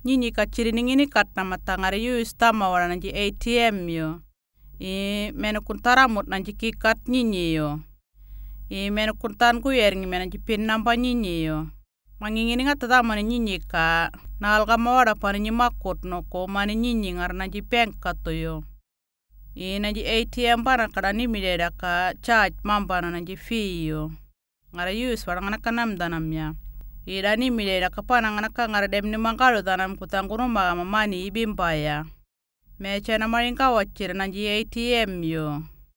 nyinyi ka chiriningini katna matangari use tama wala nanji ATM yo. Mene kuntaramut nanji kikat nyinyi yo. Mene kuntan kuyeringi mene nanji pin namba nyinyi yo. Mangingini nga tatama nyinyi ka nalga mawada pani nyimakut no ko mani nyinyi ngar nanji bank kato yo. Nanji ATM bana kada nimideda ka charge mambana nanji fee yo. Ngara use wala ngana kanam danam ya. Ida nimideda kapana ngana ka ngara demni mangalo danam kutangunu maga mamani ibimbaya. Meche na maringa wachira nanji ATM yo.